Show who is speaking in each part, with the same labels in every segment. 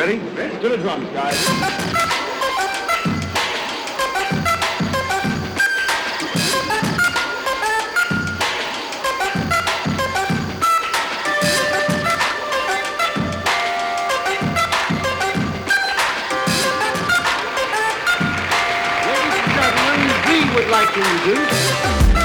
Speaker 1: Ready? To the drums, guys. Would like to introduce.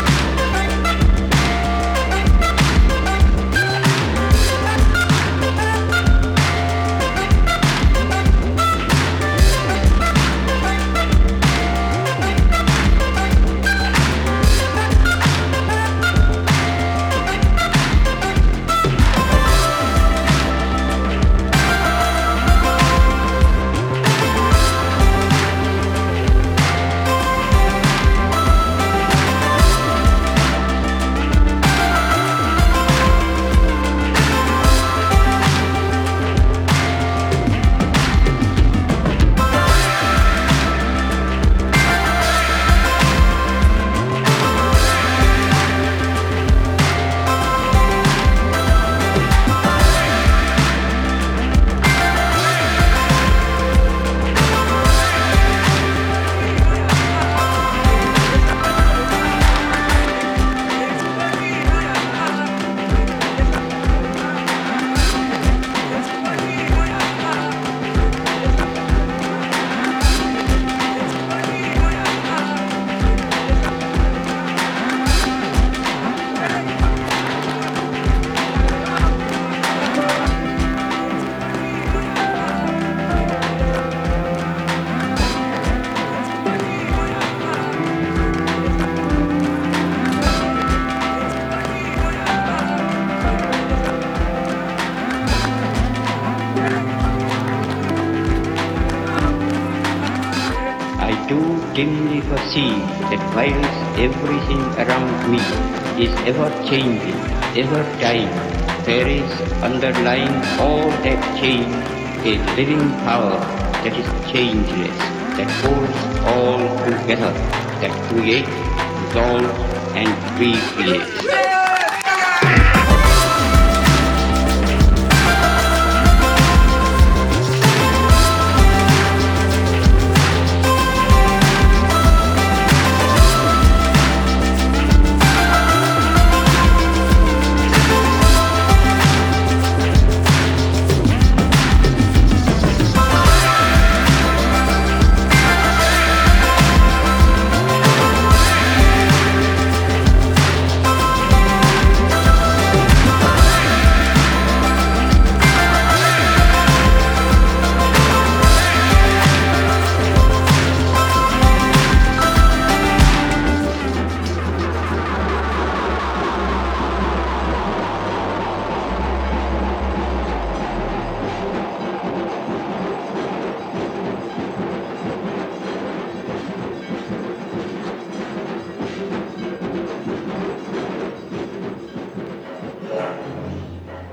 Speaker 2: Dimly perceive that whilst everything around me is ever changing, ever dying, there is underlying all that change a living power that is changeless, that holds all together, that creates, dissolves, and recreates.